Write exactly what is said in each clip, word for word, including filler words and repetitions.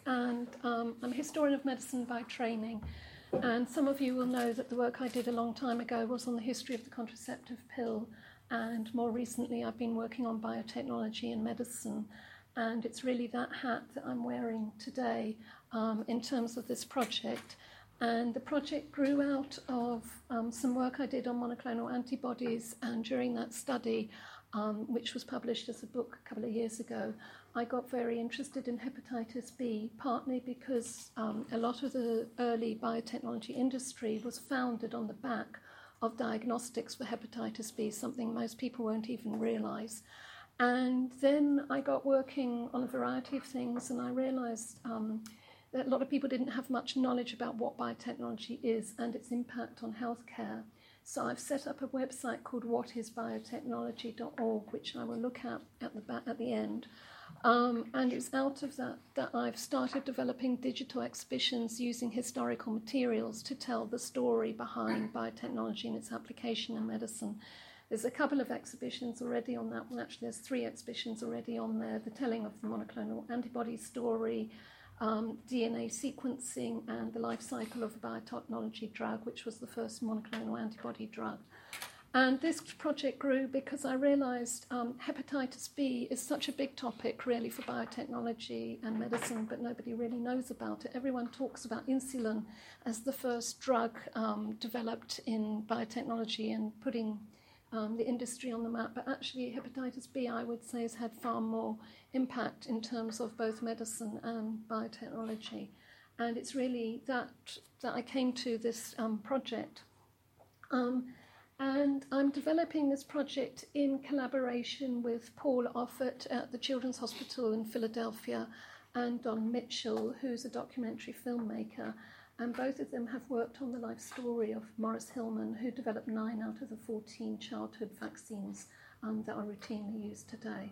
and um, I'm a historian of medicine by training. And some of you will know that the work I did a long time ago was on the history of the contraceptive pill, and more recently I've been working on biotechnology and medicine. And it's really that hat that I'm wearing today um, in terms of this project. And the project grew out of um, some work I did on monoclonal antibodies, and during that study, um, which was published as a book a couple of years ago, I got very interested in hepatitis B, partly because um, a lot of the early biotechnology industry was founded on the back of diagnostics for hepatitis B, something most people won't even realise. And then I got working on a variety of things, and I realised um, that a lot of people didn't have much knowledge about what biotechnology is and its impact on healthcare. So I've set up a website called what is biotechnology dot org, which I will look at at the back, at the end. Um, and it's out of that that I've started developing digital exhibitions using historical materials to tell the story behind biotechnology and its application in medicine. There's a couple of exhibitions already on that. Well, actually, there's three exhibitions already on there. The telling of the monoclonal antibody story, um, D N A sequencing, and the life cycle of a biotechnology drug, which was the first monoclonal antibody drug. And this project grew because I realized um, hepatitis B is such a big topic, really, for biotechnology and medicine, but nobody really knows about it. Everyone talks about insulin as the first drug um, developed in biotechnology and putting um, the industry on the map. But actually, hepatitis B, I would say, has had far more impact in terms of both medicine and biotechnology. And it's really that that I came to this um, project. Um, And I'm developing this project in collaboration with Paul Offert at the Children's Hospital in Philadelphia and Don Mitchell, who's a documentary filmmaker. And both of them have worked on the life story of Maurice Hillman, who developed nine out of the fourteen childhood vaccines um, that are routinely used today.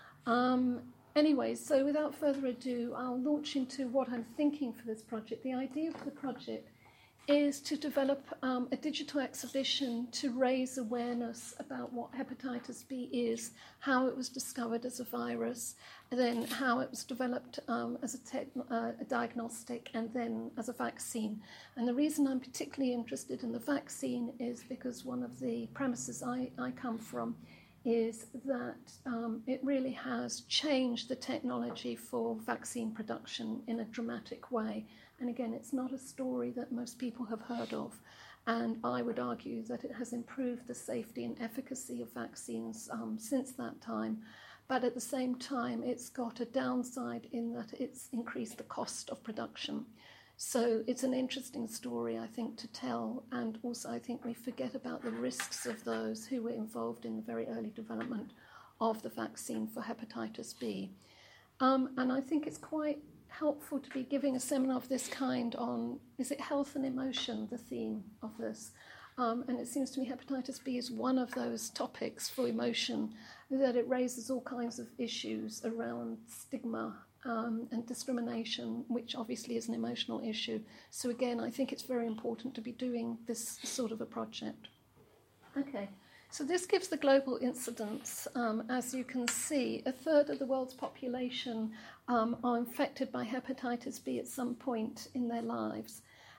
Um, anyway, so without further ado, I'll launch into what I'm thinking for this project. The idea of the project is to develop um, a digital exhibition to raise awareness about what hepatitis B is, how it was discovered as a virus, and then how it was developed um, as a, te- uh, a diagnostic, and then as a vaccine. And the reason I'm particularly interested in the vaccine is because one of the premises I, I come from is that um, it really has changed the technology for vaccine production in a dramatic way. And again, it's not a story that most people have heard of. And I would argue that it has improved the safety and efficacy of vaccines um, since that time. But at the same time, it's got a downside in that it's increased the cost of production. So it's an interesting story, I think, to tell. And also, I think we forget about the risks of those who were involved in the very early development of the vaccine for hepatitis B. Um, and I think it's quite helpful to be giving a seminar of this kind on, is it health and emotion, the theme of this? Um, and it seems to me hepatitis B is one of those topics for emotion, that it raises all kinds of issues around stigma um, and discrimination, which obviously is an emotional issue. So again, I think it's very important to be doing this sort of a project. Okay. So this gives the global incidence. Um, as you can see, a third of the world's population um, are infected by hepatitis B at some point in their lives.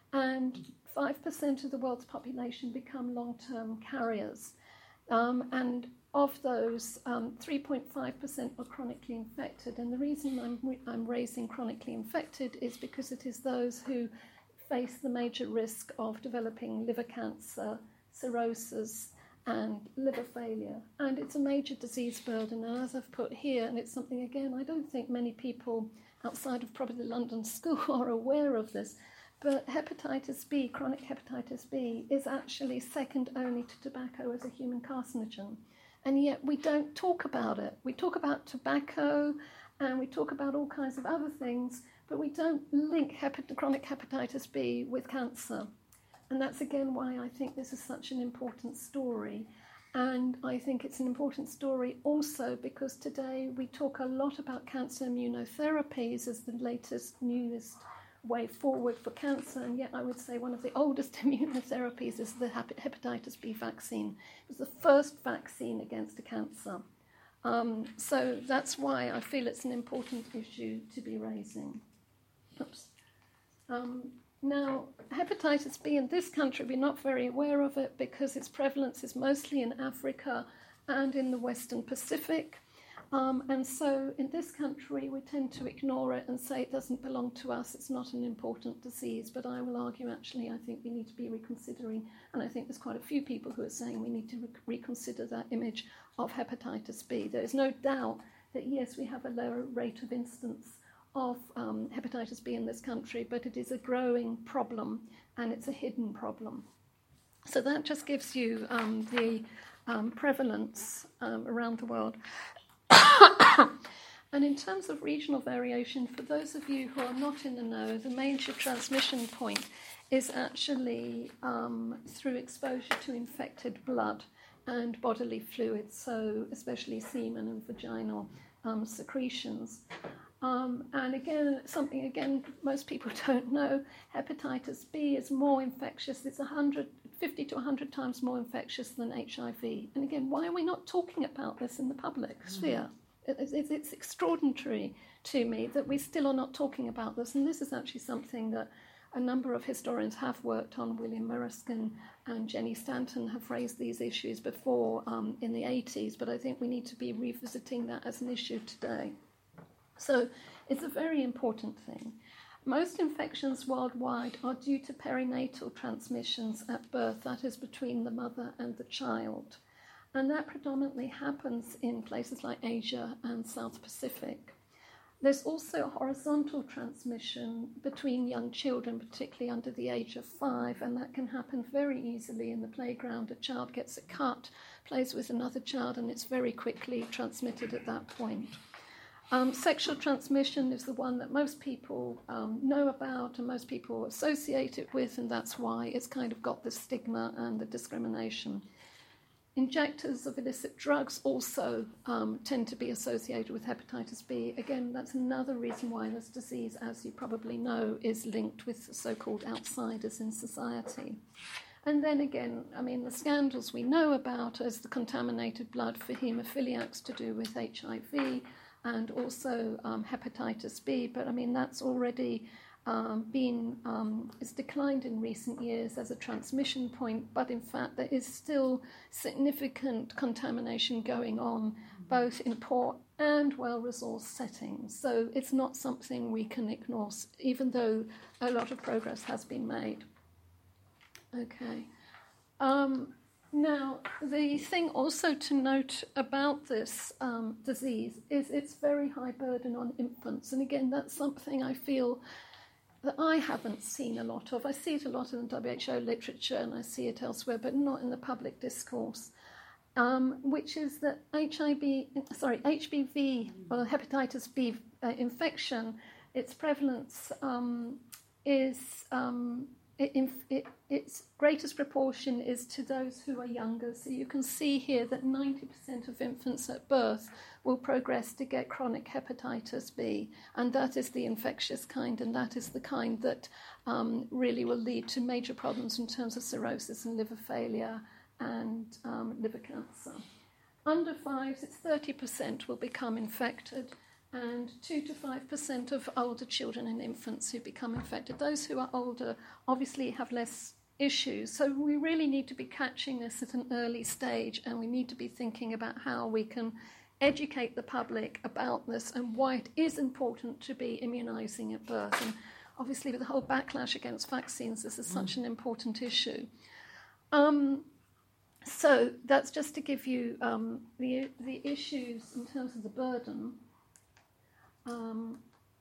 And five percent of the world's population become long-term carriers. Um, and of those, um, three point five percent are chronically infected. And the reason I'm, I'm raising chronically infected is because it is those who face the major risk of developing liver cancer, cirrhosis, and liver failure. And it's a major disease burden, and as I've put here, and it's something, again, I don't think many people outside of probably the London School are aware of this, but hepatitis B, chronic hepatitis B, is actually second only to tobacco as a human carcinogen. And yet we don't talk about it. We talk about tobacco, and we talk about all kinds of other things, but we don't link hepat- chronic hepatitis B with cancer. And that's, again, why I think this is such an important story. And I think it's an important story also because today we talk a lot about cancer immunotherapies as the latest, newest way forward for cancer. And yet I would say one of the oldest immunotherapies is the hepatitis B vaccine. It was the first vaccine against a cancer. Um, so that's why I feel it's an important issue to be raising. Oops. Um, now, hepatitis B in this country, we're not very aware of it because its prevalence is mostly in Africa and in the Western Pacific. Um, and so in this country, we tend to ignore it and say it doesn't belong to us, it's not an important disease. But I will argue, actually, I think we need to be reconsidering, and I think there's quite a few people who are saying we need to re- reconsider that image of hepatitis B. There is no doubt that, yes, we have a lower rate of incidence of um, hepatitis B in this country, but it is a growing problem, and it's a hidden problem. So that just gives you um, the um, prevalence um, around the world. And in terms of regional variation, for those of you who are not in the know, the major transmission point is actually um, through exposure to infected blood and bodily fluids, so especially semen and vaginal um, secretions. Um, and again, something again most people don't know, hepatitis B is more infectious. It's one hundred fifty to one hundred times more infectious than H I V. And again, why are we not talking about this in the public sphere? It's, it's, it's extraordinary to me that we still are not talking about this. And this is actually something that a number of historians have worked on. William Merriskin and Jenny Stanton have raised these issues before um, in the eighties, but I think we need to be revisiting that as an issue today. So it's a very important thing. Most infections worldwide are due to perinatal transmissions at birth, that is between the mother and the child. And that predominantly happens in places like Asia and South Pacific. There's also horizontal transmission between young children, particularly under the age of five, and that can happen very easily in the playground. A child gets a cut, plays with another child, and it's very quickly transmitted at that point. Um, sexual transmission is the one that most people um, know about and most people associate it with, and that's why it's kind of got the stigma and the discrimination. Injectors of illicit drugs also um, tend to be associated with hepatitis B. Again, that's another reason why this disease, as you probably know, is linked with so-called outsiders in society. And then again, I mean, the scandals we know about as the contaminated blood for haemophiliacs to do with H I V and also um, hepatitis B, but I mean, that's already Um, been um, it's declined in recent years as a transmission point, but in fact there is still significant contamination going on both in poor and well-resourced settings. So it's not something we can ignore, even though a lot of progress has been made. Okay. Um, now, the thing also to note about this um, disease is its very high burden on infants. And again, that's something I feel that I haven't seen a lot of. I see it a lot in the W H O literature and I see it elsewhere, but not in the public discourse, um, which is that H I V, sorry, H B V, or hepatitis B uh, infection, its prevalence um, is, um, it, it, its greatest proportion is to those who are younger. So you can see here that ninety percent of infants at birth will progress to get chronic hepatitis B, and that is the infectious kind, and that is the kind that um, really will lead to major problems in terms of cirrhosis and liver failure and um, liver cancer. Under fives, it's thirty percent will become infected, and two to five percent of older children and infants who become infected. Those who are older obviously have less issues, so we really need to be catching this at an early stage, and we need to be thinking about how we can educate the public about this and why it is important to be immunising at birth. And obviously with the whole backlash against vaccines, this is such an important issue. Um, so that's just to give you um, the, the issues in terms of the burden. Um,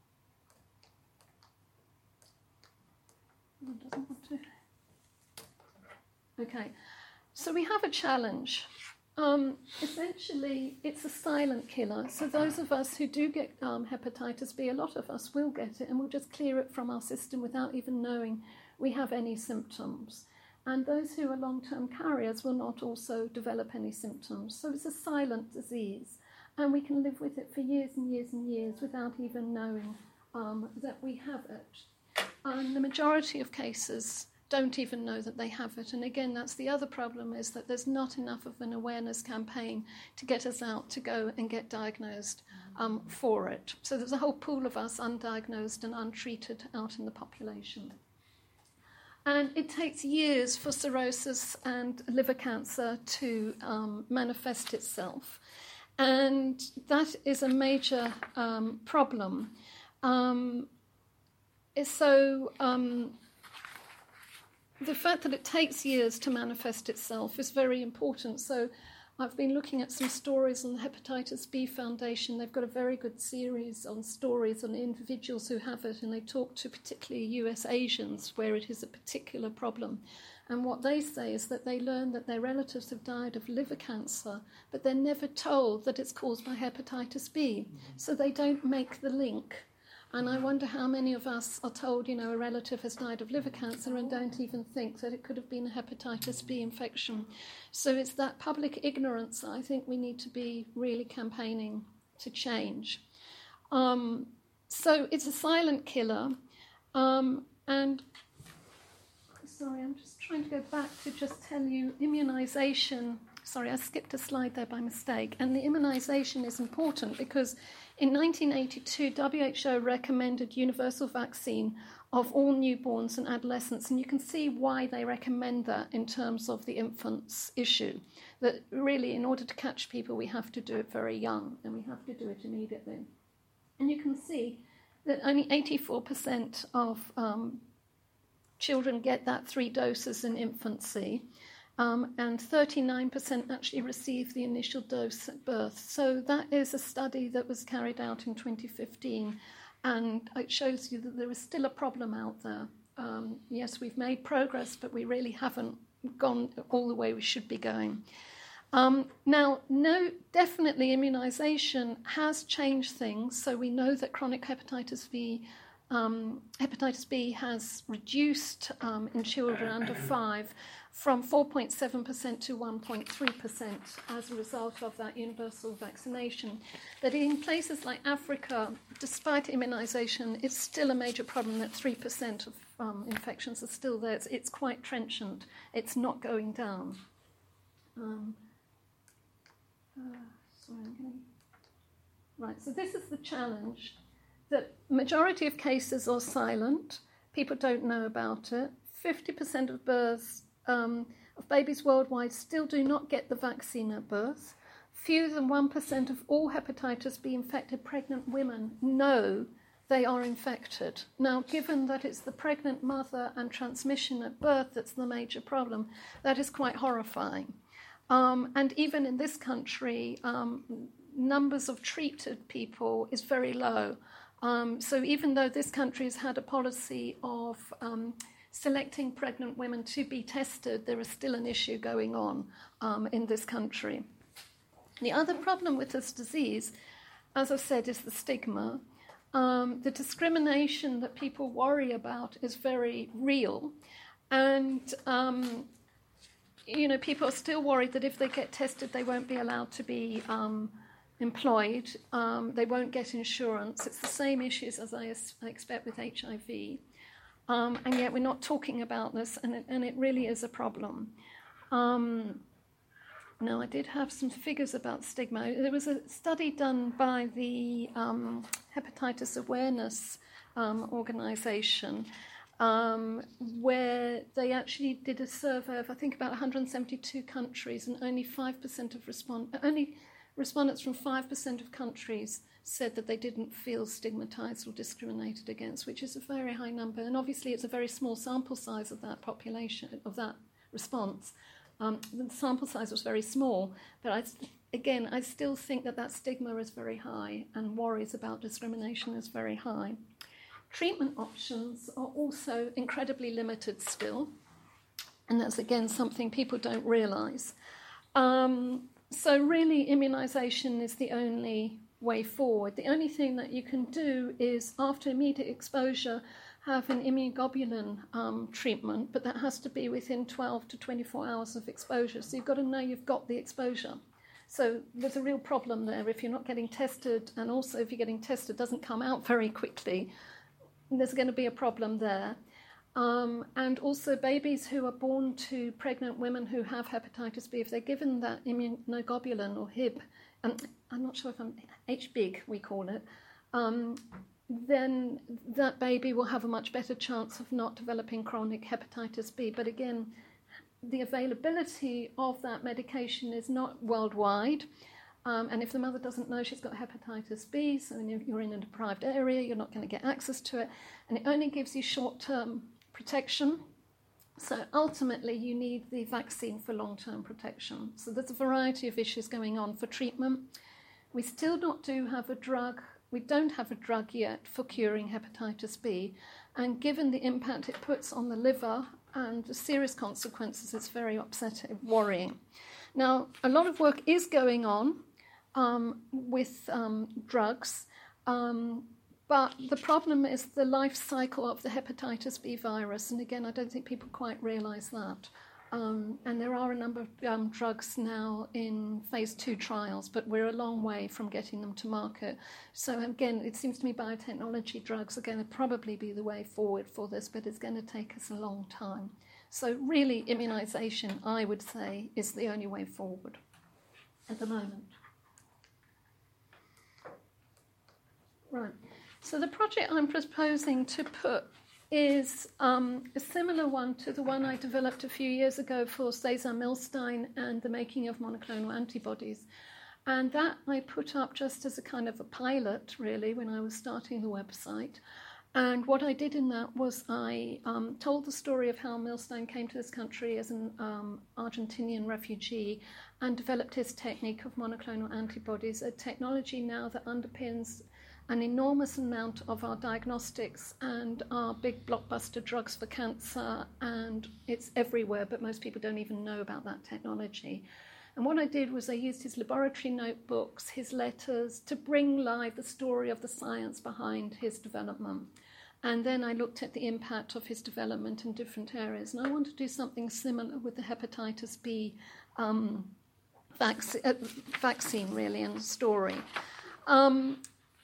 doesn't want to. Okay, so we have a challenge. Um, essentially, it's a silent killer. So those of us who do get um, hepatitis B, a lot of us will get it, and we'll just clear it from our system without even knowing we have any symptoms. And those who are long-term carriers will not also develop any symptoms. So it's a silent disease, and we can live with it for years and years and years without even knowing um, that we have it. And the majority of cases don't even know that they have it. And again, that's the other problem, is that there's not enough of an awareness campaign to get us out to go and get diagnosed um, for it. So there's a whole pool of us undiagnosed and untreated out in the population. And it takes years for cirrhosis and liver cancer to um, manifest itself. And that is a major um, problem. Um, so um, the fact that it takes years to manifest itself is very important. So I've been looking at some stories on the Hepatitis B Foundation. They've got a very good series on stories on individuals who have it, and they talk to particularly U S Asians where it is a particular problem. And what they say is that they learn that their relatives have died of liver cancer, but they're never told that it's caused by hepatitis B. Mm-hmm. So they don't make the link. And I wonder how many of us are told, you know, a relative has died of liver cancer and don't even think that it could have been a hepatitis B infection. So it's that public ignorance I think we need to be really campaigning to change. Um, so it's a silent killer. Um, and, sorry, I'm just trying to go back to just tell you immunisation. Sorry, I skipped a slide there by mistake. And the immunisation is important because in nineteen eighty-two, W H O recommended universal vaccine of all newborns and adolescents, and you can see why they recommend that in terms of the infants issue. That really, in order to catch people, we have to do it very young, and we have to do it immediately. And you can see that only eighty-four percent of um, children get that three doses in infancy, Um, and thirty-nine percent actually receive the initial dose at birth. So that is a study that was carried out in twenty fifteen, and it shows you that there is still a problem out there. Um, yes, we've made progress, but we really haven't gone all the way we should be going. Um, now, no, definitely immunisation has changed things. So we know that chronic hepatitis B Um, hepatitis B has reduced um, in children under five from four point seven percent to one point three percent as a result of that universal vaccination. But in places like Africa, despite immunisation, it's still a major problem that three percent of um, infections are still there. It's, it's quite trenchant. It's not going down. Um, uh, sorry, I'm going to... Right, so this is the challenge. The majority of cases are silent. People don't know about it. fifty percent of births, um, of babies worldwide still do not get the vaccine at birth. Fewer than one percent of all hepatitis B infected pregnant women know they are infected. Now, given that it's the pregnant mother and transmission at birth that's the major problem, that is quite horrifying. Um, and even in this country, um, numbers of treated people is very low. Um, so even though this country has had a policy of um, selecting pregnant women to be tested, there is still an issue going on um, in this country. The other problem with this disease, as I said, is the stigma. Um, the discrimination that people worry about is very real. And, um, you know, people are still worried that if they get tested, they won't be allowed to be um, employed, um, they won't get insurance. It's the same issues as I, as I expect with H I V. Um, and yet we're not talking about this, and it, and it really is a problem. Um, now, I did have some figures about stigma. There was a study done by the um, Hepatitis Awareness um, Organisation um, where they actually did a survey of, I think, about one hundred seventy-two countries, and only five percent of respond only respondents from five percent of countries said that they didn't feel stigmatized or discriminated against, which is a very high number. And obviously it's a very small sample size of that population, of that response. Um, the sample size was very small, but I, again, I still think that that stigma is very high and worries about discrimination is very high. Treatment options are also incredibly limited still, and that's, again, something people don't realise. Um, So really, immunisation is the only way forward. The only thing that you can do is, after immediate exposure, have an immunoglobulin um, treatment, but that has to be within twelve to twenty-four hours of exposure. So you've got to know you've got the exposure. So there's a real problem there if you're not getting tested, and also if you're getting tested, it doesn't come out very quickly. There's going to be a problem there. Um, and also babies who are born to pregnant women who have hepatitis B, if they're given that immunoglobulin or H I B, and I'm not sure if I'm H B G we call it, um, then that baby will have a much better chance of not developing chronic hepatitis B. But again, the availability of that medication is not worldwide. Um, and if the mother doesn't know she's got hepatitis B, so you're in a deprived area, you're not going to get access to it. And it only gives you short-term protection. So ultimately, you need the vaccine for long-term protection. So there's a variety of issues going on for treatment. We still not do have a drug. We don't have a drug yet for curing hepatitis B. And given the impact it puts on the liver and the serious consequences, it's very upsetting, worrying. Now, a lot of work is going on um, with um, drugs, um, but the problem is the life cycle of the hepatitis B virus. And again, I don't think people quite realise that. Um, and there are a number of um, drugs now in phase two trials, but we're a long way from getting them to market. So again, it seems to me biotechnology drugs are going to probably be the way forward for this, but it's going to take us a long time. So really, immunisation, I would say, is the only way forward at the moment. Right. So the project I'm proposing to put is um, a similar one to the one I developed a few years ago for Cesar Milstein and the making of monoclonal antibodies. And that I put up just as a kind of a pilot, really, when I was starting the website. And what I did in that was I um, told the story of how Milstein came to this country as an um, Argentinian refugee and developed his technique of monoclonal antibodies, a technology now that underpins an enormous amount of our diagnostics and our big blockbuster drugs for cancer, and it's everywhere, but most people don't even know about that technology. And what I did was I used his laboratory notebooks, his letters, to bring live the story of the science behind his development. And then I looked at the impact of his development in different areas. And I want to do something similar with the hepatitis B um, vac- uh, vaccine, really, and the story. Um,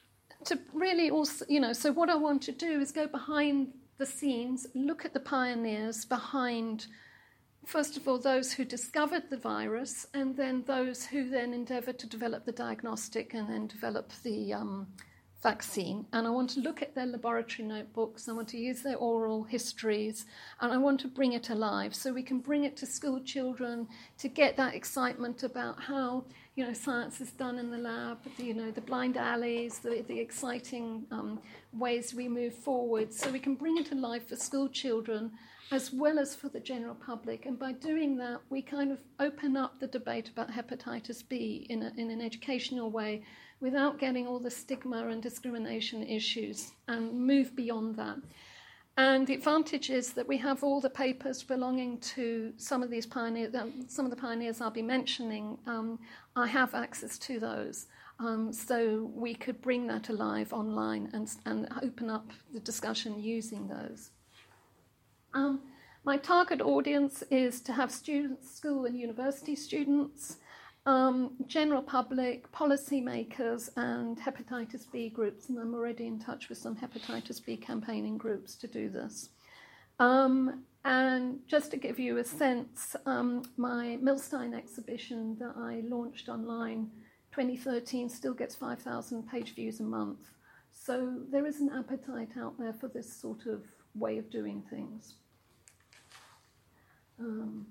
to really also, you know, so what I want to do is go behind the scenes, look at the pioneers behind, first of all, those who discovered the virus, and then those who then endeavoured to develop the diagnostic and then develop the um, vaccine. And I want to look at their laboratory notebooks, I want to use their oral histories, and I want to bring it alive so we can bring it to school children to get that excitement about how, you know, science is done in the lab, the, you know, the blind alleys, the, the exciting um, ways we move forward, so we can bring it alive for school children as well as for the general public. And by doing that, we kind of open up the debate about hepatitis B in, a, in an educational way without getting all the stigma and discrimination issues and move beyond that. And the advantage is that we have all the papers belonging to some of these pioneers, some of the pioneers I'll be mentioning. Um, I have access to those. Um, so we could bring that alive online and, and open up the discussion using those. Um, my target audience is to have students, school and university students, um, general public, policymakers, and hepatitis B groups, and I'm already in touch with some hepatitis B campaigning groups to do this. Um, and just to give you a sense, um, my Milstein exhibition that I launched online twenty thirteen still gets five thousand page views a month. So there is an appetite out there for this sort of way of doing things. Um,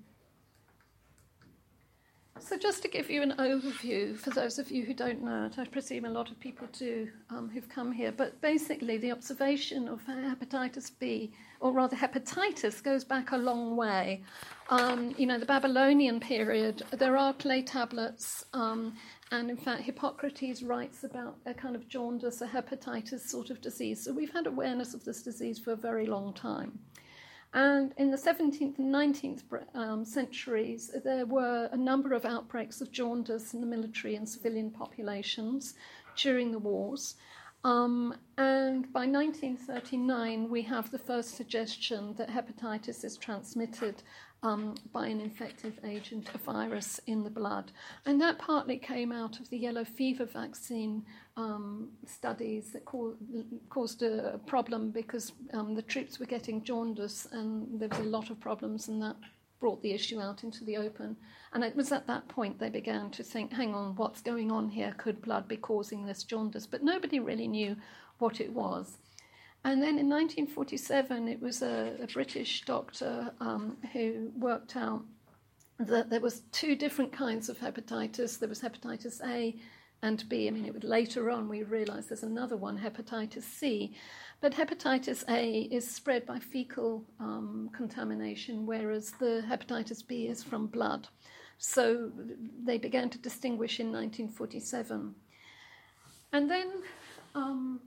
so just to give you an overview, for those of you who don't know it, I presume a lot of people do um, who've come here, but basically the observation of hepatitis B, or rather hepatitis, goes back a long way. Um, you know, the Babylonian period, there are clay tablets, um, and in fact Hippocrates writes about a kind of jaundice, a hepatitis sort of disease. So we've had awareness of this disease for a very long time. And in the seventeenth and nineteenth um, centuries, there were a number of outbreaks of jaundice in the military and civilian populations during the wars. Um, and by nineteen thirty-nine, we have the first suggestion that hepatitis is transmitted um, by an infective agent, a virus in the blood. And that partly came out of the yellow fever vaccine um, studies that co- caused a problem because um, the troops were getting jaundice, and there was a lot of problems, and that brought the issue out into the open. And it was at that point they began to think, hang on, what's going on here? Could blood be causing this jaundice? But nobody really knew what it was. And then in nineteen forty-seven, it was a, a British doctor um, who worked out that there was two different kinds of hepatitis. There was hepatitis A and B. I mean, it would later on we realised there's another one, hepatitis C. But hepatitis A is spread by fecal um, contamination, whereas the hepatitis B is from blood. So they began to distinguish in nineteen forty-seven. And then um,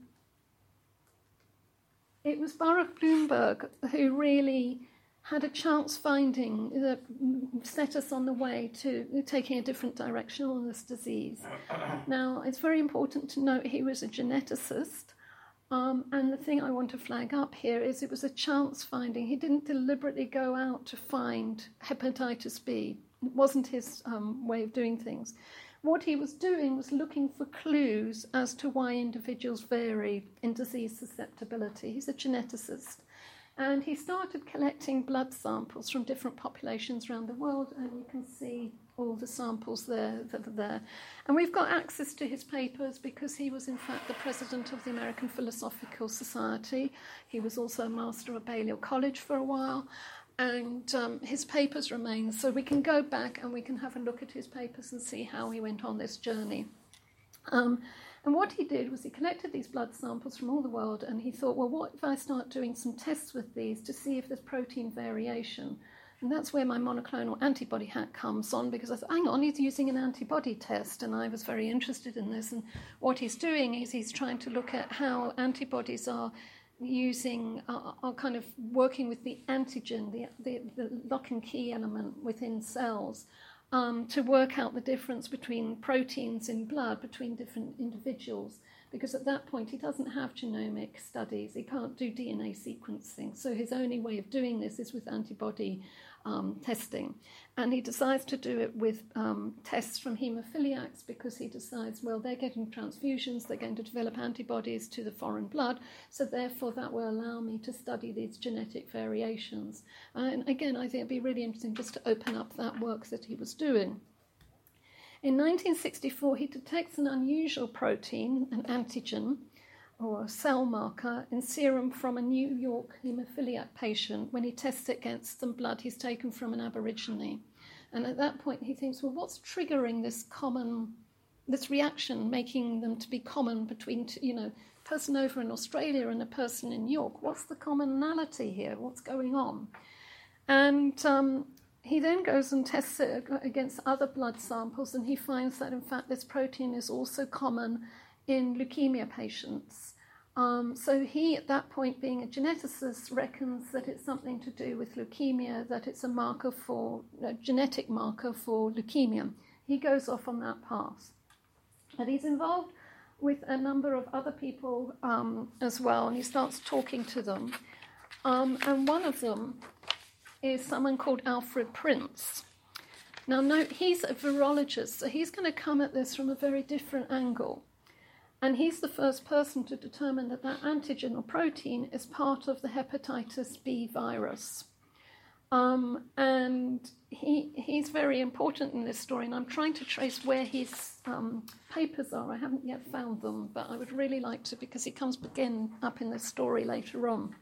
it was Baruch Blumberg who really had a chance finding that set us on the way to taking a different direction on this disease. Now, it's very important to note he was a geneticist, um, and the thing I want to flag up here is it was a chance finding. He didn't deliberately go out to find hepatitis B. It wasn't his um, way of doing things. What he was doing was looking for clues as to why individuals vary in disease susceptibility. He's a geneticist. And he started collecting blood samples from different populations around the world, and you can see all the samples there that are there. And we've got access to his papers because he was, in fact, the president of the American Philosophical Society. He was also a master of Balliol College for a while, and um, his papers remain. So we can go back and we can have a look at his papers and see how he went on this journey. Um, And what he did was he collected these blood samples from all the world, and he thought, well, what if I start doing some tests with these to see if there's protein variation? And that's where my monoclonal antibody hat comes on, because I thought, hang on, he's using an antibody test, and I was very interested in this. And what he's doing is he's trying to look at how antibodies are using, uh, are kind of working with the antigen, the, the, the lock and key element within cells, Um, to work out the difference between proteins in blood between different individuals, because at that point he doesn't have genomic studies, he can't do D N A sequencing, so his only way of doing this is with antibody um, testing. And he decides to do it with um, tests from haemophiliacs, because he decides, well, they're getting transfusions, they're going to develop antibodies to the foreign blood, so therefore that will allow me to study these genetic variations. And again, I think it'd be really interesting just to open up that work that he was doing. In nineteen sixty-four, he detects an unusual protein, an antigen, or a cell marker, in serum from a New York haemophiliac patient when he tests it against some blood he's taken from an Aborigine. And at that point he thinks, well, what's triggering this common, this reaction, making them to be common between, you know, a person over in Australia and a person in New York? What's the commonality here? What's going on? And um, he then goes and tests it against other blood samples, and he finds that, in fact, this protein is also common in leukemia patients. Um, so he, at that point, being a geneticist, reckons that it's something to do with leukemia, that it's a marker for, a genetic marker for leukemia. He goes off on that path. And he's involved with a number of other people um, as well, and he starts talking to them. Um, and one of them is someone called Alfred Prince. Now, note, he's a virologist, so he's going to come at this from a very different angle. And he's the first person to determine that that antigen or protein is part of the hepatitis B virus. Um, and he he's very important in this story, and I'm trying to trace where his um, papers are. I haven't yet found them, but I would really like to, because he comes again up in this story later on.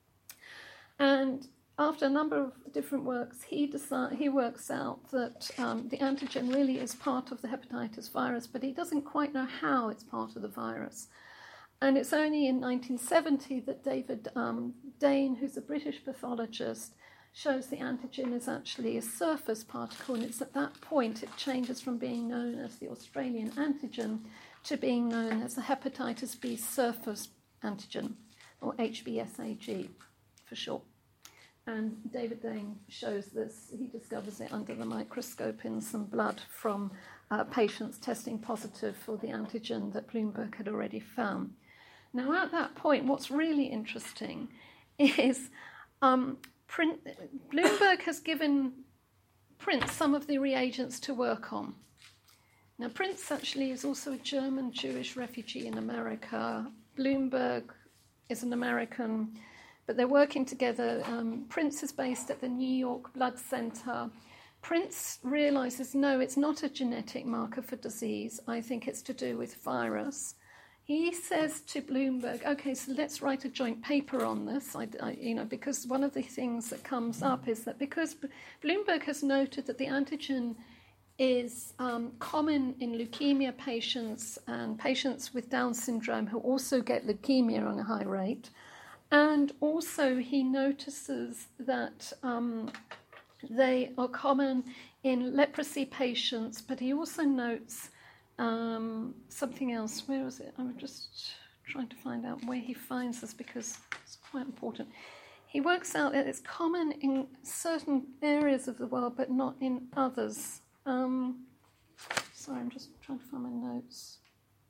And after a number of different works, he decide, he works out that um, the antigen really is part of the hepatitis virus, but he doesn't quite know how it's part of the virus. And it's only in nineteen seventy that David um, Dane, who's a British pathologist, shows the antigen is actually a surface particle, and it's at that point it changes from being known as the Australian antigen to being known as the hepatitis B surface antigen, or H B S A G for short. And David Dane shows this. He discovers it under the microscope in some blood from uh, patients testing positive for the antigen that Blumberg had already found. Now, at that point, what's really interesting is um, Print, Blumberg has given Prince some of the reagents to work on. Now, Prince actually is also a German Jewish refugee in America. Bloomberg is an American, but they're working together. Um, Prince is based at the New York Blood Center. Prince realizes, no, it's not a genetic marker for disease. I think it's to do with virus. He says to Bloomberg, okay, so let's write a joint paper on this, I, I, you know, because one of the things that comes up is that because Bloomberg has noted that the antigen is um, common in leukemia patients and patients with Down syndrome who also get leukemia on a high rate. And also he notices that um, they are common in leprosy patients, but he also notes um, something else. Where was it? I'm just trying to find out where he finds this because it's quite important. He works out that it's common in certain areas of the world, but not in others. Um, sorry, I'm just trying to find my notes.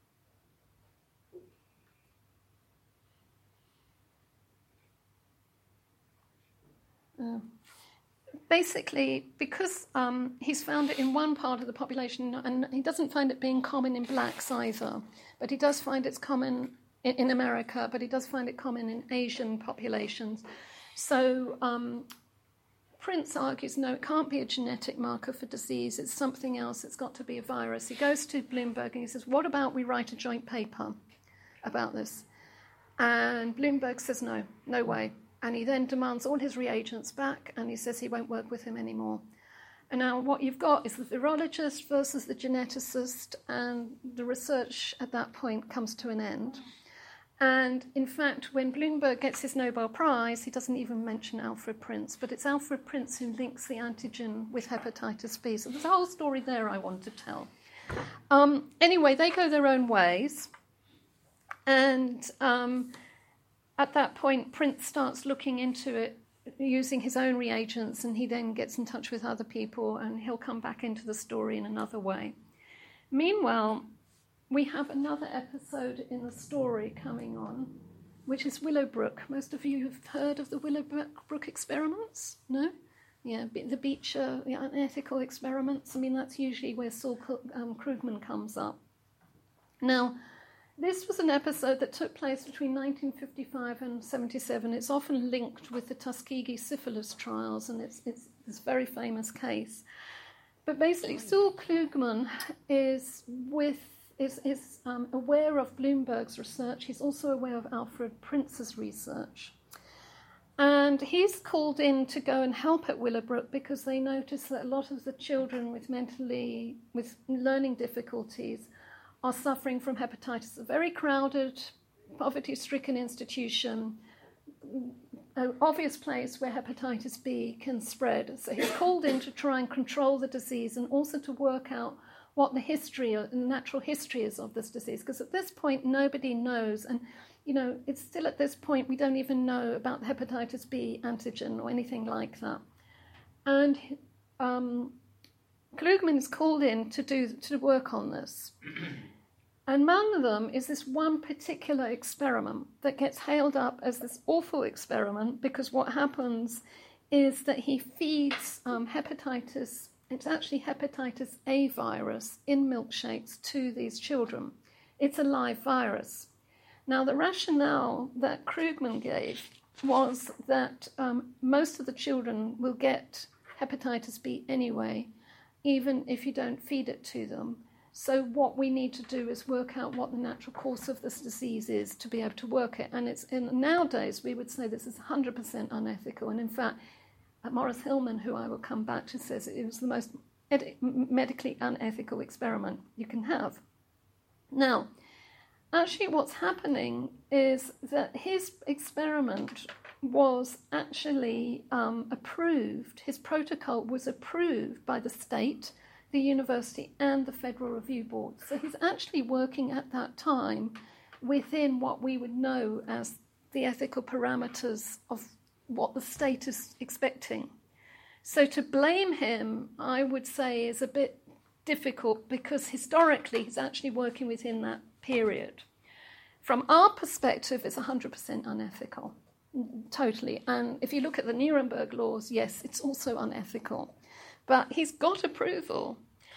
Uh, basically, because um, he's found it in one part of the population, and he doesn't find it being common in blacks either, but he does find it's common in, in America, but he does find it common in Asian populations. So um, Prince argues, no, it can't be a genetic marker for disease. It's something else. It's got to be a virus. He goes to Bloomberg and he says, what about we write a joint paper about this? And Bloomberg says, no, no way. And he then demands all his reagents back and he says he won't work with him anymore. And now what you've got is the virologist versus the geneticist, and the research at that point comes to an end. And in fact, when Bloomberg gets his Nobel Prize, he doesn't even mention Alfred Prince, but it's Alfred Prince who links the antigen with hepatitis B. So there's a whole story there I want to tell. Um, anyway, they go their own ways. And um, at that point, Prince starts looking into it using his own reagents, and he then gets in touch with other people, and he'll come back into the story in another way. Meanwhile, we have another episode in the story coming on, which is Willowbrook. Most of you have heard of the Willowbrook experiments? No? Yeah, the Beecher, the unethical experiments. I mean, that's usually where Saul um, Krugman comes up. Now, this was an episode that took place between nineteen fifty-five and seventy-seven. It's often linked with the Tuskegee syphilis trials, and it's, it's this very famous case. But basically, Saul Krugman is with is, is um, aware of Bloomberg's research. He's also aware of Alfred Prince's research. And he's called in to go and help at Willowbrook because they notice that a lot of the children with mentally, with learning difficulties are suffering from hepatitis. A very crowded, poverty-stricken institution, an obvious place where hepatitis B can spread. So he's called in to try and control the disease and also to work out what the history, the natural history is of this disease. Because at this point, nobody knows. And, you know, it's still at this point, we don't even know about the hepatitis B antigen or anything like that. And um, Krugman is called in to do to work on this. And among them is this one particular experiment that gets hailed up as this awful experiment because what happens is that he feeds um, hepatitis, it's actually hepatitis A virus in milkshakes to these children. It's a live virus. Now, the rationale that Krugman gave was that um, most of the children will get hepatitis B anyway, even if you don't feed it to them. So what we need to do is work out what the natural course of this disease is to be able to work it. And it's in, nowadays we would say this is one hundred percent unethical. And in fact, Morris Hillman, who I will come back to, says it was the most ed- medically unethical experiment you can have. Now, actually what's happening is that his experiment was actually um, approved. His protocol was approved by the state, the university, and the Federal Review Board. So he's actually working at that time within what we would know as the ethical parameters of what the state is expecting. So to blame him, I would say, is a bit difficult because historically he's actually working within that period. From our perspective, it's one hundred percent unethical, totally. And if you look at the Nuremberg laws, yes, it's also unethical. But he's got approval.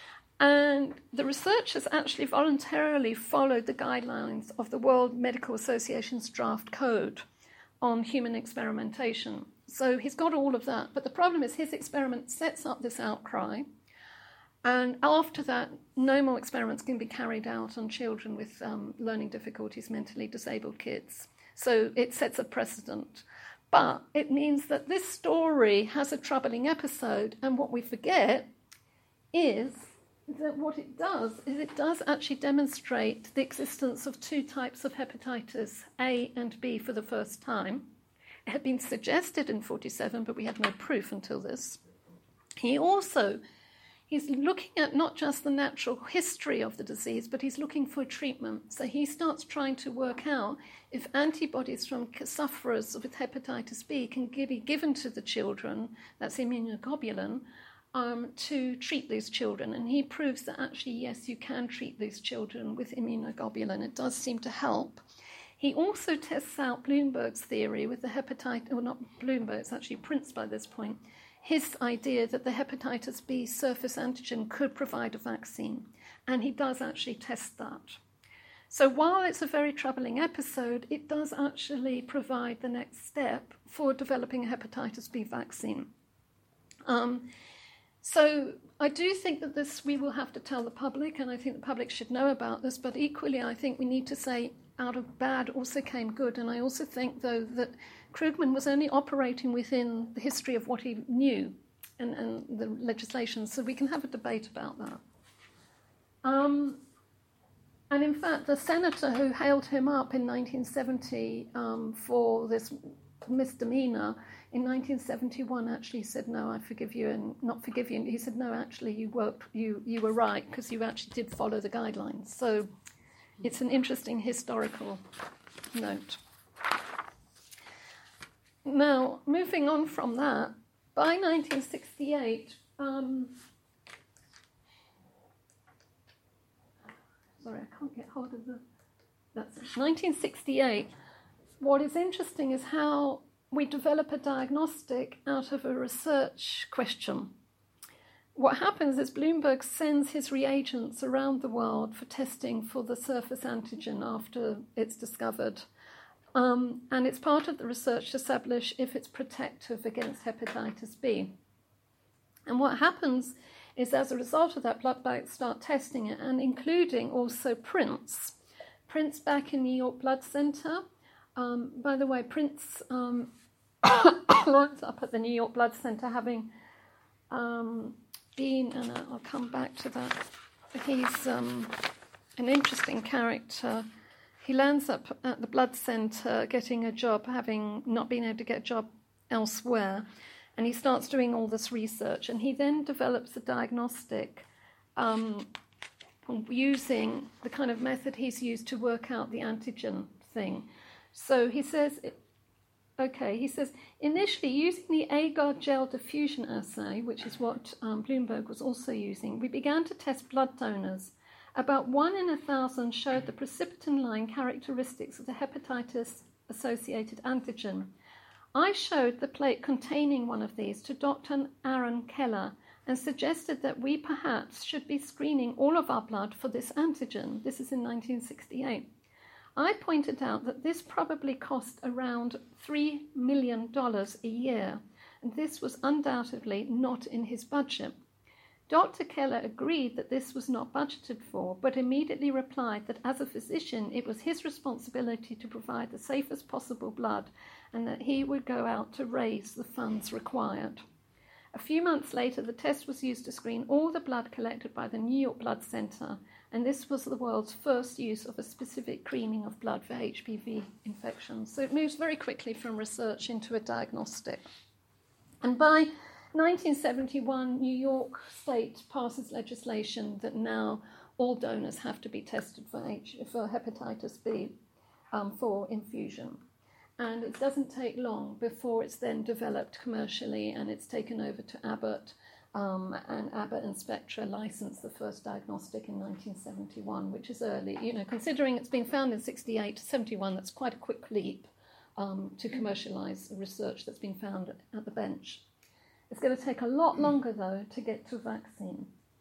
And the researchers actually voluntarily followed the guidelines of the World Medical Association's draft code on human experimentation. So he's got all of that. But the problem is his experiment sets up this outcry. And after that, no more experiments can be carried out on children with um, learning difficulties, mentally disabled kids. So it sets a precedent. But it means that this story has a troubling episode, and what we forget is that what it does is it does actually demonstrate the existence of two types of hepatitis, A and B, for the first time. It had been suggested in forty-seven, but we had no proof until this. He also... He's looking at not just the natural history of the disease, but he's looking for treatment. So he starts trying to work out if antibodies from sufferers with hepatitis B can be given to the children, that's immunoglobulin, um, to treat these children. And he proves that actually, yes, you can treat these children with immunoglobulin. It does seem to help. He also tests out Bloomberg's theory with the hepatitis, or not Bloomberg, it's actually Prince by this point, his idea that the hepatitis B surface antigen could provide a vaccine. And he does actually test that. So while it's a very troubling episode, it does actually provide the next step for developing a hepatitis B vaccine. Um, so I do think that this we will have to tell the public, and I think the public should know about this, but equally I think we need to say out of bad also came good. And I also think, though, that Krugman was only operating within the history of what he knew and, and the legislation, so we can have a debate about that. Um, and in fact, the senator who hailed him up in nineteen seventy um, for this misdemeanor, in nineteen seventy-one actually said, no, I forgive you, and not forgive you. He said, no, actually, you were, you, you were right, because you actually did follow the guidelines. So it's an interesting historical note. Now, moving on from that, by nineteen sixty-eight, um, sorry, I can't get hold of the, that's it. nineteen sixty-eight, what is interesting is how we develop a diagnostic out of a research question. What happens is Bloomberg sends his reagents around the world for testing for the surface antigen after it's discovered. Um, and it's part of the research to establish if it's protective against hepatitis B. And what happens is, as a result of that, blood banks start testing it, and including also Prince. Prince back in New York Blood Center. Um, by the way, Prince um, lines up at the New York Blood Center having um, been, and I'll come back to that, he's um, an interesting character. He lands up at the blood centre getting a job, having not been able to get a job elsewhere, and he starts doing all this research, and he then develops a diagnostic um, using the kind of method he's used to work out the antigen thing. So he says, okay, he says, initially using the agar gel diffusion assay, which is what um, Bloomberg was also using, we began to test blood donors. About one in a thousand showed the precipitin-line characteristics of the hepatitis-associated antigen. I showed the plate containing one of these to Doctor Aaron Keller and suggested that we perhaps should be screening all of our blood for this antigen. This is in nineteen sixty-eight. I pointed out that this probably cost around three million dollars a year, and this was undoubtedly not in his budget. Doctor Keller agreed that this was not budgeted for, but immediately replied that as a physician, it was his responsibility to provide the safest possible blood, and that he would go out to raise the funds required. A few months later, the test was used to screen all the blood collected by the New York Blood Center, and this was the world's first use of a specific screening of blood for H P V infections. So it moves very quickly from research into a diagnostic. And by nineteen seventy-one, New York State passes legislation that now all donors have to be tested for, H- for hepatitis B um, for infusion. And it doesn't take long before it's then developed commercially, and it's taken over to Abbott, um, and Abbott and Spectra licensed the first diagnostic in nineteen seventy-one, which is early. You know, considering it's been found in sixty-eight to seventy-one, that's quite a quick leap um, to commercialise research that's been found at, at the bench. It's going to take a lot longer, though, to get to a vaccine.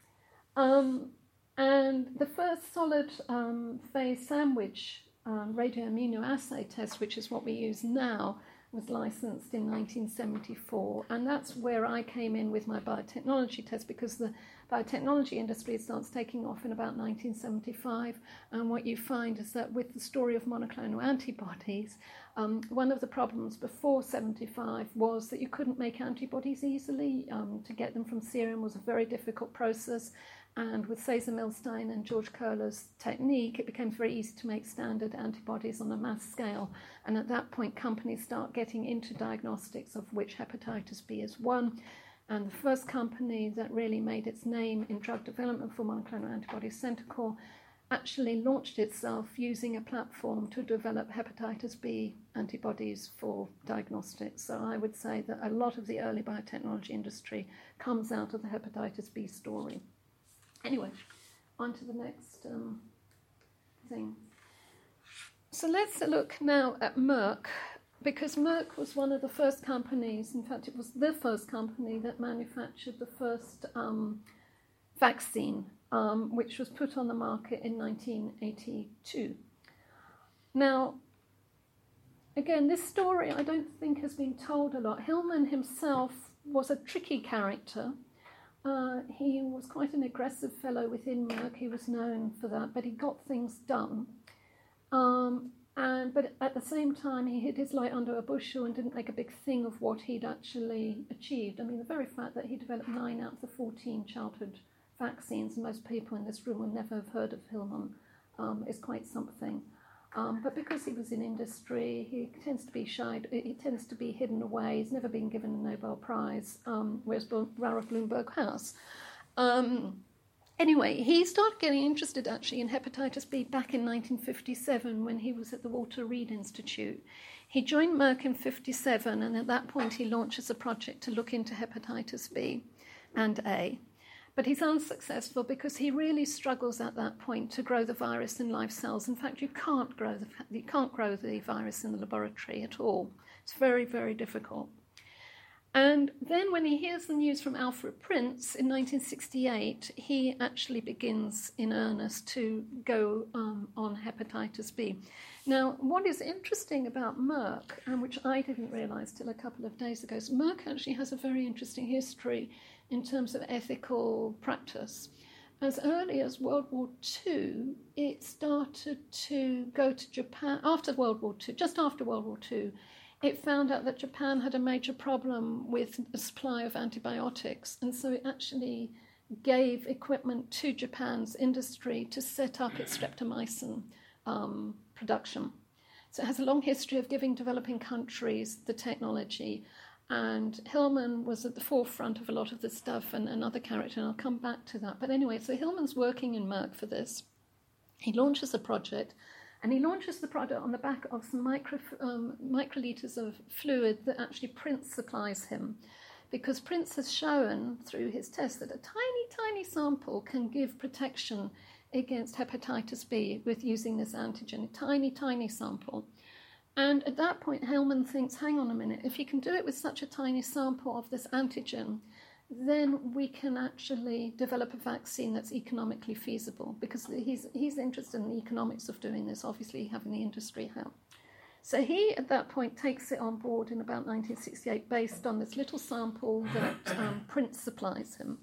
Um, and the first solid um, phase sandwich um, radioimmunoassay test, which is what we use now, was licensed in nineteen seventy-four, and that's where I came in with my biotechnology test, because the biotechnology industry starts taking off in about nineteen seventy-five, and what you find is that with the story of monoclonal antibodies, um, one of the problems before seventy-five was that you couldn't make antibodies easily. Um, to get them from serum was a very difficult process, and with Cesar Milstein and George Kohler's technique, it became very easy to make standard antibodies on a mass scale. And at that point, companies start getting into diagnostics, of which hepatitis B is one. And the first company that really made its name in drug development for monoclonal antibodies, Centocor, actually launched itself using a platform to develop hepatitis B antibodies for diagnostics. So I would say that a lot of the early biotechnology industry comes out of the hepatitis B story. Anyway, on to the next um, thing. So let's look now at Merck, because Merck was one of the first companies, in fact it was the first company that manufactured the first um, vaccine, um, which was put on the market in nineteen eighty-two. Now, again, this story I don't think has been told a lot. Hillman himself was a tricky character. Uh, he was quite an aggressive fellow within Merck. He was known for that, but he got things done. Um, and but at the same time, he hid his light under a bushel and didn't make a big thing of what he'd actually achieved. I mean, the very fact that he developed nine out of the fourteen childhood vaccines, and most people in this room will never have heard of Hillman, um, is quite something. Um, but because he was in industry, he tends to be shy, he tends to be hidden away. He's never been given a Nobel Prize, um, whereas Raoul Bloomberg has. Um, anyway, he started getting interested actually in hepatitis B back in nineteen fifty-seven when he was at the Walter Reed Institute. He joined Merck in fifty-seven, and at that point he launches a project to look into hepatitis B and A. But he's unsuccessful because he really struggles at that point to grow the virus in live cells. In fact, you can't grow the you can't grow the virus in the laboratory at all. It's very, very difficult. And then when he hears the news from Alfred Prince in nineteen sixty-eight, he actually begins in earnest to go um, on hepatitis B. Now, what is interesting about Merck, and which I didn't realize till a couple of days ago, is Merck actually has a very interesting history in terms of ethical practice. As early as World War Two, it started to go to Japan, after World War Two, just after World War Two, it found out that Japan had a major problem with the supply of antibiotics, and so it actually gave equipment to Japan's industry to set up its streptomycin um, production. So it has a long history of giving developing countries the technology. And Hillman was at the forefront of a lot of this stuff, and another character, and I'll come back to that. But anyway, so Hillman's working in Merck for this. He launches a project, and he launches the product on the back of some micro, um, microliters of fluid that actually Prince supplies him. Because Prince has shown through his tests that a tiny, tiny sample can give protection against hepatitis B with using this antigen, a tiny, tiny sample. And at that point, Hillman thinks, hang on a minute, if you can do it with such a tiny sample of this antigen, then we can actually develop a vaccine that's economically feasible, because he's he's interested in the economics of doing this, obviously having the industry help. So he, at that point, takes it on board in about nineteen sixty-eight based on this little sample that um, Prince supplies him.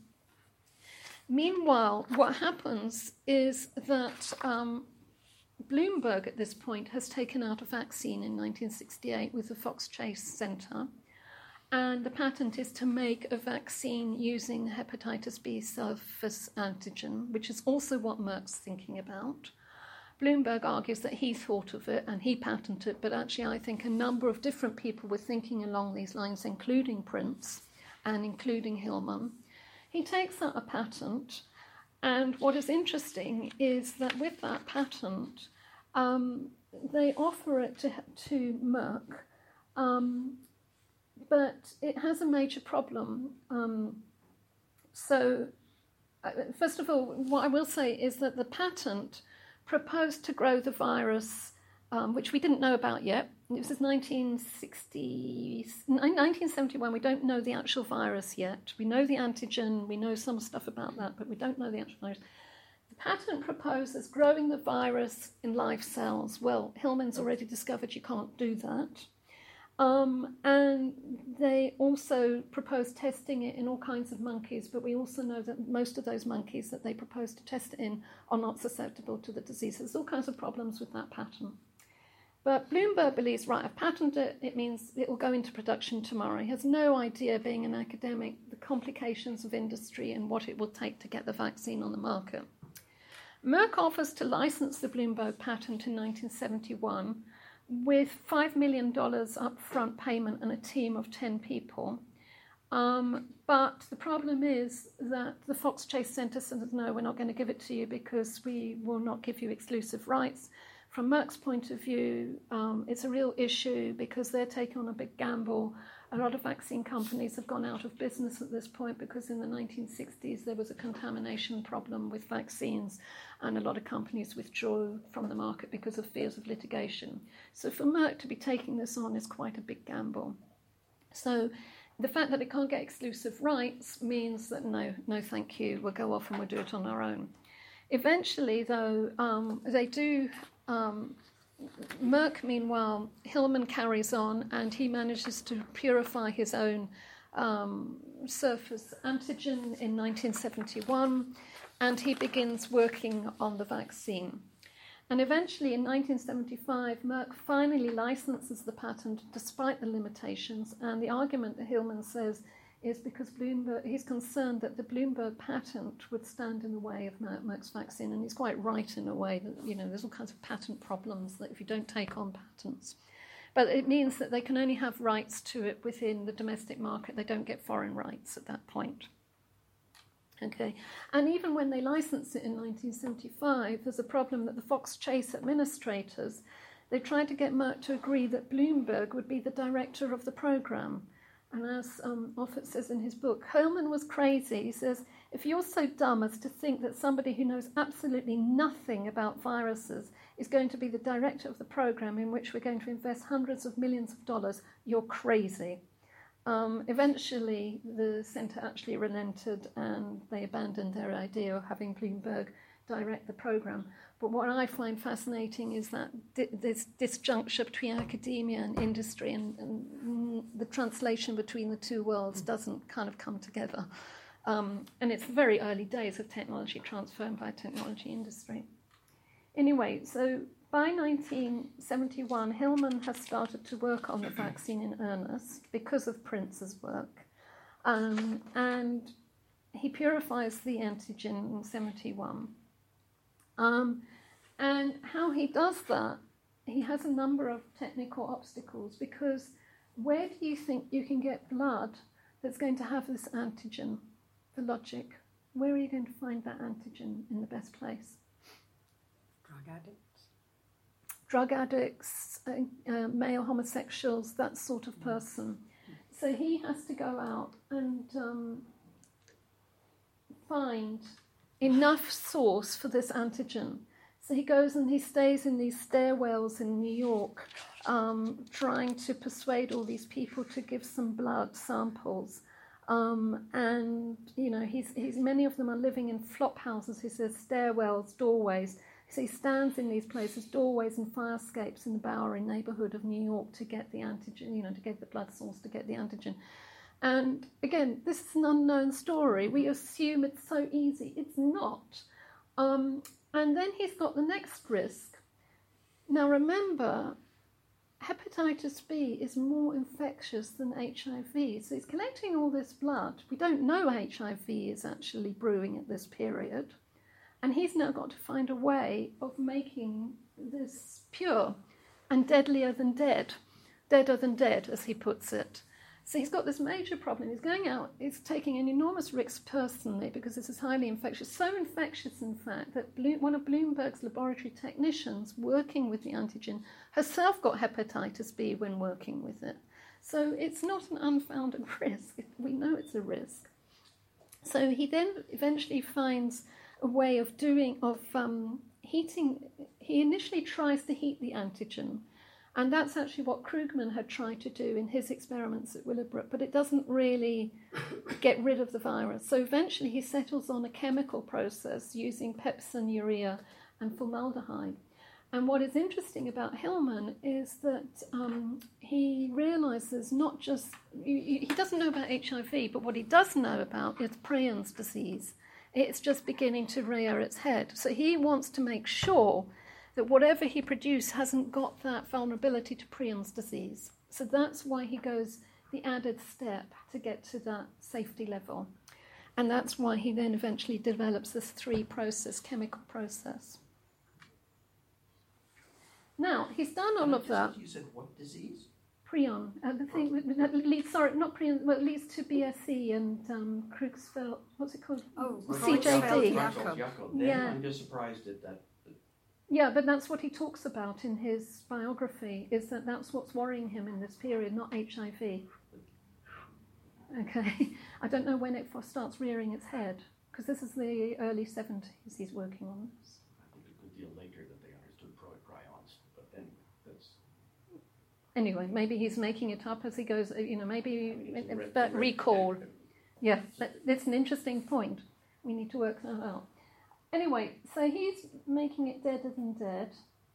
Meanwhile, what happens is that um, Bloomberg at this point has taken out a vaccine in nineteen sixty-eight with the Fox Chase Center, and the patent is to make a vaccine using hepatitis B surface antigen, which is also what Merck's thinking about. Bloomberg argues that he thought of it and he patented it, but actually I think a number of different people were thinking along these lines, including Prince and including Hillman. He takes out a patent, and what is interesting is that with that patent, um, they offer it to, to Merck, um, but it has a major problem. Um, so, uh, first of all, what I will say is that the patent proposed to grow the virus um, which we didn't know about yet. This is nineteen sixty, nineteen seventy-one. We don't know the actual virus yet. We know the antigen. We know some stuff about that, but we don't know the actual virus. The patent proposes growing the virus in live cells. Well, Hillman's already discovered you can't do that. Um, and they also propose testing it in all kinds of monkeys, but we also know that most of those monkeys that they propose to test it in are not susceptible to the disease. There's all kinds of problems with that patent. But Bloomberg believes, right, I've patented it, it means it will go into production tomorrow. He has no idea, being an academic, the complications of industry and what it will take to get the vaccine on the market. Merck offers to license the Bloomberg patent in nineteen seventy-one with five million dollars upfront payment and a team of ten people. Um, but the problem is that the Fox Chase Center says, no, we're not going to give it to you because we will not give you exclusive rights. From Merck's point of view, um, it's a real issue because they're taking on a big gamble. A lot of vaccine companies have gone out of business at this point because in the nineteen sixties there was a contamination problem with vaccines and a lot of companies withdrew from the market because of fears of litigation. So for Merck to be taking this on is quite a big gamble. So the fact that it can't get exclusive rights means that no, no thank you, we'll go off and we'll do it on our own. Eventually, though, um, they do... Um, Merck, meanwhile, Hillman carries on and he manages to purify his own um, surface antigen in nineteen seventy-one, and he begins working on the vaccine. And eventually, in nineteen seventy-five, Merck finally licenses the patent despite the limitations, and the argument that Hillman says is because Bloomberg, he's concerned that the Bloomberg patent would stand in the way of Merck's vaccine, and he's quite right in a way that, you know, there's all kinds of patent problems that if you don't take on patents. But it means that they can only have rights to it within the domestic market. They don't get foreign rights at that point. Okay, and even when they license it in nineteen seventy-five, there's a problem that the Fox Chase administrators, they tried to get Merck to agree that Bloomberg would be the director of the program. And as um, Moffat says in his book, Hillman was crazy. He says, if you're so dumb as to think that somebody who knows absolutely nothing about viruses is going to be the director of the program in which we're going to invest hundreds of millions of dollars, you're crazy. Um, eventually, the centre actually relented and they abandoned their idea of having Bloomberg direct the program. But what I find fascinating is that di- this disjuncture between academia and industry and, and the translation between the two worlds doesn't kind of come together. Um, and it's very early days of technology transfer and biotechnology industry. Anyway, so by nineteen seventy-one, Hillman has started to work on the vaccine in earnest because of Prince's work. Um, and he purifies the antigen in seventy-one. Um, and how he does that, he has a number of technical obstacles, because where do you think you can get blood that's going to have this antigen, the logic? Where are you going to find that antigen in the best place? Drug addicts. Drug addicts, uh, uh, male homosexuals, that sort of person. So he has to go out and um, find enough source for this antigen. So he goes and he stays in these stairwells in New York, um, trying to persuade all these people to give some blood samples. Um, and, you know, he's, he's many of them are living in flop houses. He says stairwells, doorways. So he stands in these places, doorways and fire escapes in the Bowery neighborhood of New York to get the antigen, you know, to get the blood source, to get the antigen. And again, this is an unknown story. We assume it's so easy. It's not. Um, and then he's got the next risk. Now remember, hepatitis B is more infectious than H I V. So he's collecting all this blood. We don't know H I V is actually brewing at this period. And he's now got to find a way of making this pure and deadlier than dead, deader than dead, as he puts it. So he's got this major problem. He's going out, he's taking an enormous risk personally because this is highly infectious. So infectious, in fact, that Blo- one of Bloomberg's laboratory technicians working with the antigen herself got hepatitis B when working with it. So it's not an unfounded risk. We know it's a risk. So he then eventually finds a way of doing, of um, heating, he initially tries to heat the antigen. And that's actually what Krugman had tried to do in his experiments at Willowbrook, but it doesn't really get rid of the virus. So eventually he settles on a chemical process using pepsin, urea, and formaldehyde. And what is interesting about Hillman is that um, he realizes not just, he doesn't know about H I V, but what he does know about is prions disease. It's just beginning to rear its head. So he wants to make sure that whatever he produced hasn't got that vulnerability to prions disease. So that's why he goes the added step to get to that safety level. And that's why he then eventually develops this three-process chemical process. Now, he's done all of that. You said what disease? Prion. Uh, the thing that leads, sorry, not prion, well, it leads to B S E and um, Creutzfeldt, what's it called? Oh, C J D. Jacob. Yeah. I'm just surprised at that. Yeah, but that's what he talks about in his biography, is that that's what's worrying him in this period, not H I V. Okay. I don't know when it starts rearing its head, because this is the early seventies he's working on this. I think a good deal later that they understood prions, but then that's... Anyway, maybe he's making it up as he goes, you know, maybe, Red, but red, recall. red. Yeah, that, that's an interesting point. We need to work that out. Anyway, so he's making it deader than dead.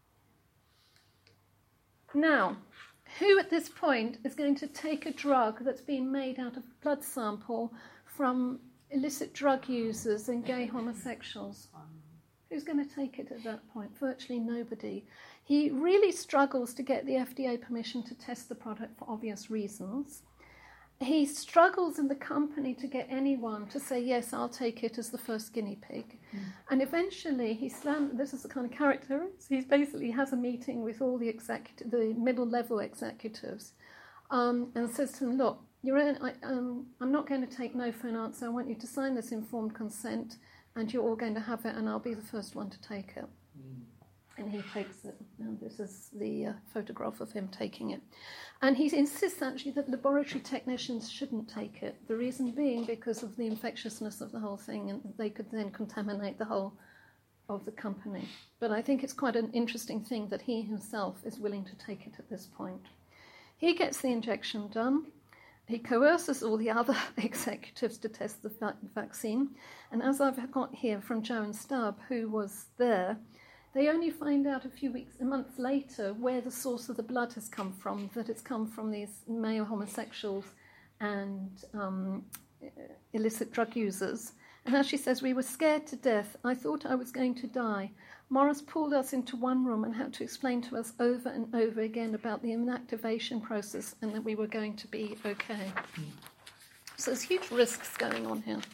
Now, who at this point is going to take a drug that's been made out of blood sample from illicit drug users and gay homosexuals? Who's going to take it at that point? Virtually nobody. He really struggles to get the F D A permission to test the product for obvious reasons. He struggles in the company to get anyone to say, yes, I'll take it as the first guinea pig. Mm. And eventually, he slam- this is the kind of character, he basically has a meeting with all the executive, the middle-level executives um, and says to them, look, you're in, I, um, I'm not going to take no for an answer. I want you to sign this informed consent, and you're all going to have it, and I'll be the first one to take it. Mm. And he takes it. Now, this is the uh, photograph of him taking it. And he insists actually that laboratory technicians shouldn't take it. The reason being because of the infectiousness of the whole thing, and they could then contaminate the whole of the company. But I think it's quite an interesting thing that he himself is willing to take it at this point. He gets the injection done. He coerces all the other executives to test the va- vaccine. And as I've got here from Joan Stubb, who was there, they only find out a few weeks, a month later, where the source of the blood has come from, that it's come from these male homosexuals and um, illicit drug users. And as she says, we were scared to death. I thought I was going to die. Morris pulled us into one room and had to explain to us over and over again about the inactivation process and that we were going to be okay. Mm. So there's huge risks going on here.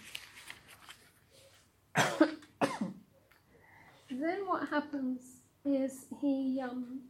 Then what happens is he um,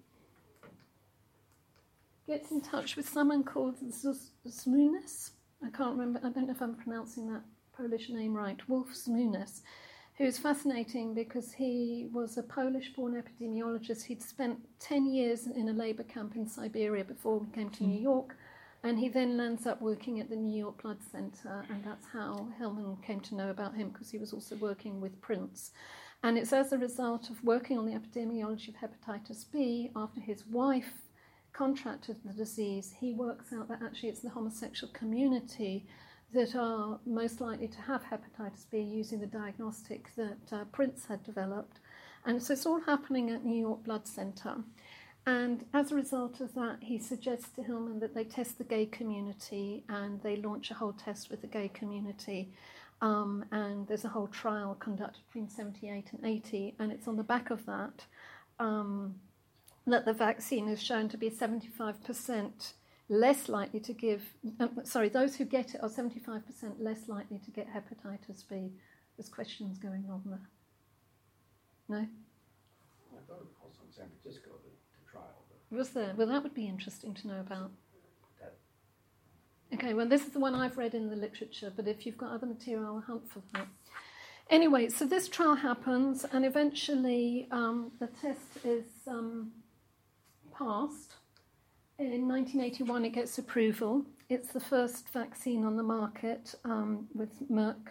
gets in touch with someone called Zmunis. I can't remember, I don't know if I'm pronouncing that Polish name right, Wolf Zmunis, who's fascinating because he was a Polish-born epidemiologist. He'd spent ten years in a labour camp in Siberia before he came to New York, and he then ends up working at the New York Blood Center, and that's how Hillman came to know about him, because he was also working with Prince. And it's as a result of working on the epidemiology of hepatitis B, after his wife contracted the disease, he works out that actually it's the homosexual community that are most likely to have hepatitis B using the diagnostic that uh, Prince had developed. And so it's all happening at New York Blood Center. And as a result of that, he suggests to Hillman that they test the gay community, and they launch a whole test with the gay community. Um, and there's a whole trial conducted between seventy-eight and eighty, and it's on the back of that um, that the vaccine is shown to be seventy-five percent less likely to give, uh, sorry, those who get it are seventy-five percent less likely to get hepatitis B. There's questions going on there. No? I thought it was also in San Francisco, the, the trial. But was there? Well, that would be interesting to know about. Okay, well, this is the one I've read in the literature, but if you've got other material, I'll hunt for that. Anyway, so this trial happens, and eventually um, the test is um, passed. In nineteen eighty-one, it gets approval. It's the first vaccine on the market um, with Merck,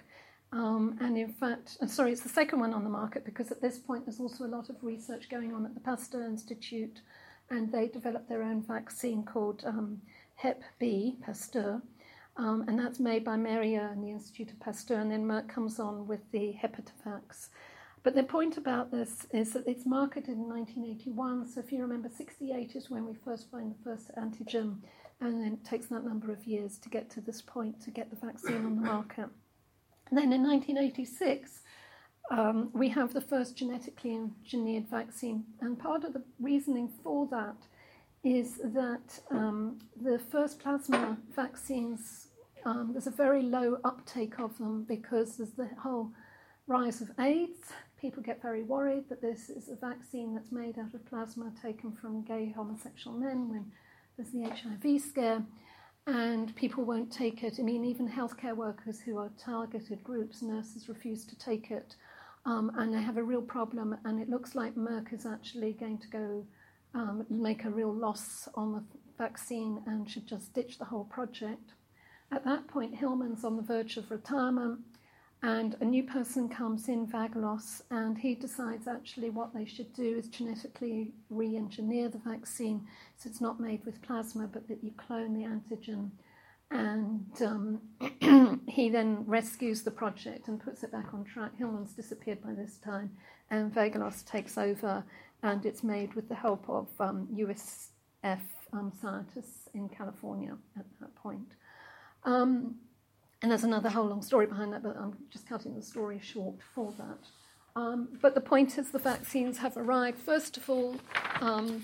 Um, and in fact, uh, sorry, it's the second one on the market because at this point there's also a lot of research going on at the Pasteur Institute, and they developed their own vaccine called um, Hep B, Pasteur, um, and that's made by Mérieux and the Institute of Pasteur, and then Merck comes on with the Hepatovax. But the point about this is that it's marketed in nineteen eighty-one, so if you remember, sixty-eight is when we first find the first antigen, and then it takes that number of years to get to this point to get the vaccine on the market. And then in nineteen eighty-six, um, we have the first genetically engineered vaccine, and part of the reasoning for that is that um, the first plasma vaccines, um, there's a very low uptake of them because there's the whole rise of AIDS. People get very worried that this is a vaccine that's made out of plasma taken from gay homosexual men when there's the H I V scare, and people won't take it. I mean, even healthcare workers who are targeted groups, nurses, refuse to take it, um, and they have a real problem, and it looks like Merck is actually going to go um, make a real loss on the vaccine and should just ditch the whole project. At that point, Hillman's on the verge of retirement, and a new person comes in, Vagelos, and he decides actually what they should do is genetically re-engineer the vaccine so it's not made with plasma, but that you clone the antigen. And um, he then rescues the project and puts it back on track. Hillman's disappeared by this time, and Vagelos takes over, and it's made with the help of um, U S F um, scientists in California at that point. Um, And there's another whole long story behind that, but I'm just cutting the story short for that. Um, but the point is the vaccines have arrived. First of all, um,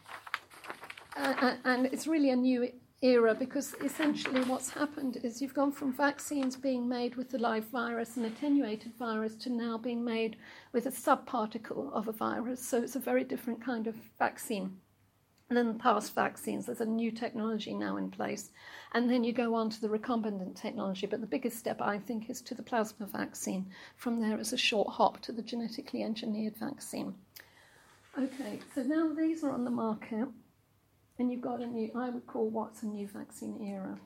uh, and it's really a new era because essentially what's happened is you've gone from vaccines being made with the live virus, an attenuated virus, to now being made with a subparticle of a virus. So it's a very different kind of vaccine than the past vaccines. There's a new technology now in place. And then you go on to the recombinant technology. But the biggest step, I think, is to the plasma vaccine. From there, it's a short hop to the genetically engineered vaccine. Okay, so now these are on the market. And you've got a new, I would call what's a new vaccine era.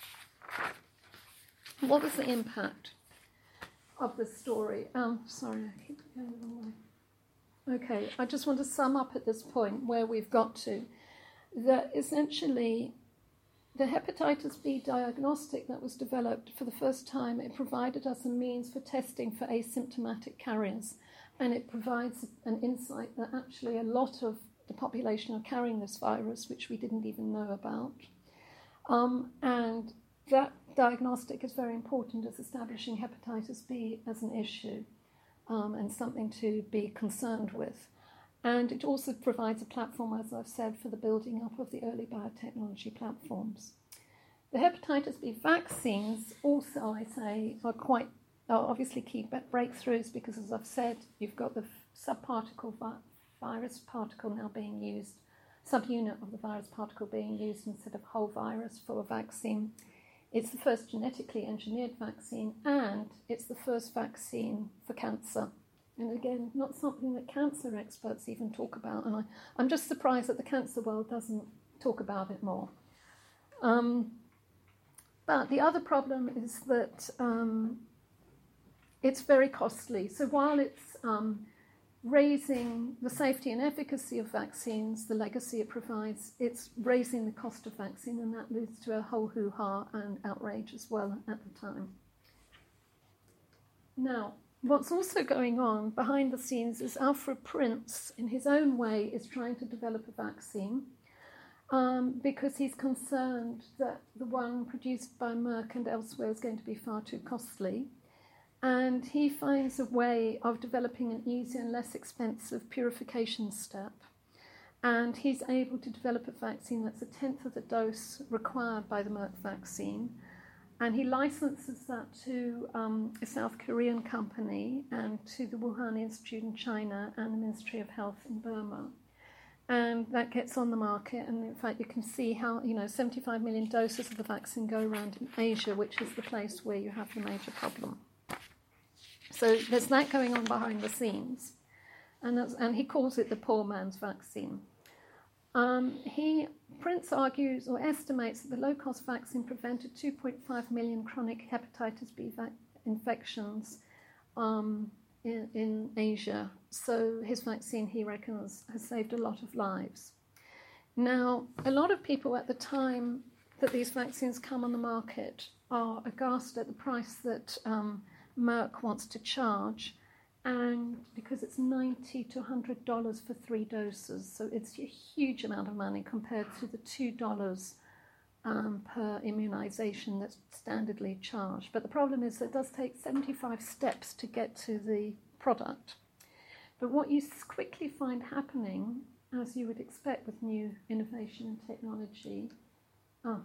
What was the impact of the story? Um, sorry, I keep going the wrong way. Okay, I just want to sum up at this point where we've got to, that essentially the hepatitis B diagnostic that was developed for the first time, it provided us a means for testing for asymptomatic carriers, and it provides an insight that actually a lot of the population are carrying this virus, which we didn't even know about. Um, and that diagnostic is very important as establishing hepatitis B as an issue. Um, and something to be concerned with. And it also provides a platform, as I've said, for the building up of the early biotechnology platforms. The hepatitis B vaccines also, I say, are quite are obviously key breakthroughs because, as I've said, you've got the subparticle vi- virus particle now being used, subunit of the virus particle being used instead of whole virus for a vaccine. It's the first genetically engineered vaccine, and it's the first vaccine for cancer. And again, not something that cancer experts even talk about, and I, I'm just surprised that the cancer world doesn't talk about it more. Um, but the other problem is that um, it's very costly. So while it's um, raising the safety and efficacy of vaccines, the legacy it provides, it's raising the cost of vaccine, and that leads to a whole hoo-ha and outrage as well at the time. Now, what's also going on behind the scenes is Alfred Prince, in his own way, is trying to develop a vaccine um, because he's concerned that the one produced by Merck and elsewhere is going to be far too costly. And he finds a way of developing an easier and less expensive purification step. And he's able to develop a vaccine that's a tenth of the dose required by the Merck vaccine. And he licenses that to um, a South Korean company and to the Wuhan Institute in China and the Ministry of Health in Burma. And that gets on the market. And in fact, you can see how, you know, seventy-five million doses of the vaccine go around in Asia, which is the place where you have the major problem. So there's that going on behind the scenes, and that's, and he calls it the poor man's vaccine. Um, he Prince argues or estimates that the low-cost vaccine prevented two point five million chronic hepatitis B va- infections um, in, in Asia. So his vaccine, he reckons, has saved a lot of lives. Now, a lot of people at the time that these vaccines come on the market are aghast at the price that um, Merck wants to charge, and because it's ninety to one hundred dollars for three doses, so it's a huge amount of money compared to the two dollars um, per immunization that's standardly charged. But the problem is that it does take seventy-five steps to get to the product. But what you quickly find happening, as you would expect with new innovation and technology, oh,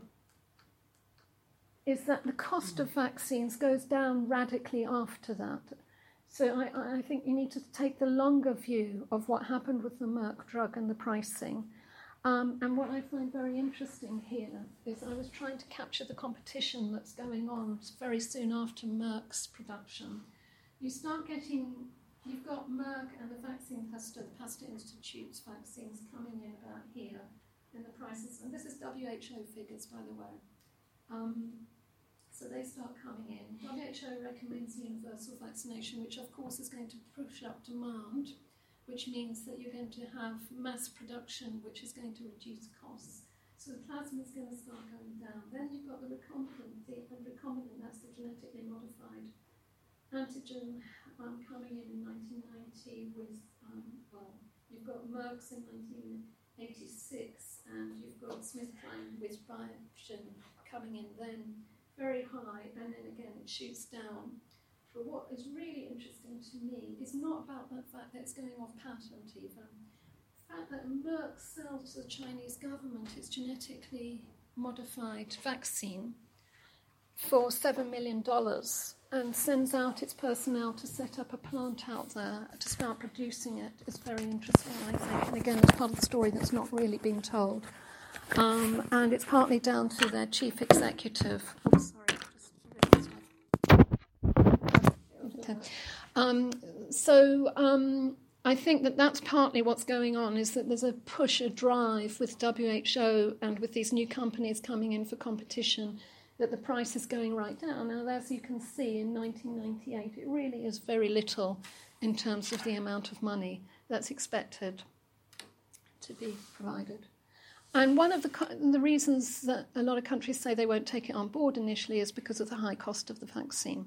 is that the cost of vaccines goes down radically after that. So I, I think you need to take the longer view of what happened with the Merck drug and the pricing. Um, and what I find very interesting here is I was trying to capture the competition that's going on very soon after Merck's production. You start getting, you've got Merck and the vaccine Pasteur, the Pasteur Institute's vaccines coming in about here in the prices. And this is W H O figures, by the way. Um, So they start coming in. W H O recommends universal vaccination, which of course is going to push up demand, which means that you're going to have mass production, which is going to reduce costs. So the plasma is going to start going down. Then you've got the recombinant, the recombinant, that's the genetically modified antigen um, coming in in nineteen ninety with, um, well, you've got Merck's in nineteen eighty-six, and you've got SmithKline with Biogen coming in then. Very high, and then again it shoots down. But what is really interesting to me is not about the fact that it's going off patent even. The fact that Merck sells to the Chinese government its genetically modified vaccine for seven million dollars and sends out its personnel to set up a plant out there to start producing it is very interesting, I think. And again, it's part of the story that's not really being told. Um, and it's partly down to their chief executive. Oh, sorry. Just okay. Um, so um, I think that that's partly what's going on, is that there's a push, a drive with W H O and with these new companies coming in for competition, that the price is going right down. Now, as you can see, in nineteen ninety-eight, it really is very little in terms of the amount of money that's expected to be provided. And one of the, the reasons that a lot of countries say they won't take it on board initially is because of the high cost of the vaccine.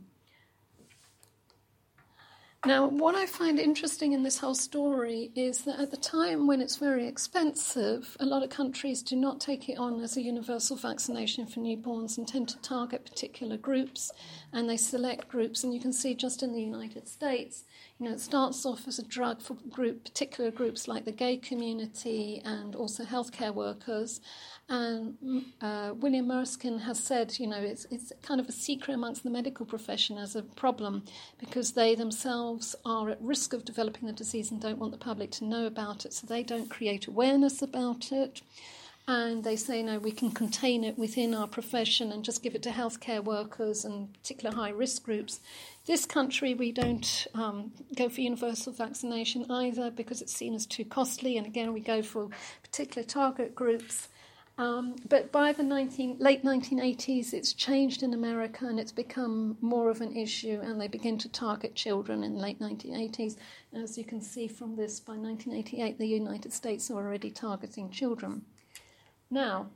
Now, what I find interesting in this whole story is that at the time when it's very expensive, a lot of countries do not take it on as a universal vaccination for newborns and tend to target particular groups, and they select groups. And you can see just in the United States, you know, it starts off as a drug for group, particular groups like the gay community and also healthcare workers. And uh, William Erskine has said, you know, it's it's kind of a secret amongst the medical profession as a problem because they themselves are at risk of developing the disease and don't want the public to know about it, so they don't create awareness about it. And they say, no, we can contain it within our profession and just give it to healthcare workers and particular high-risk groups. This country, we don't um, go for universal vaccination either because it's seen as too costly, and again, we go for particular target groups. Um, but by the nineteen, late nineteen eighties, it's changed in America and it's become more of an issue, and they begin to target children in the late nineteen eighties. And as you can see from this, by nineteen eighty-eight, the United States are already targeting children. Now,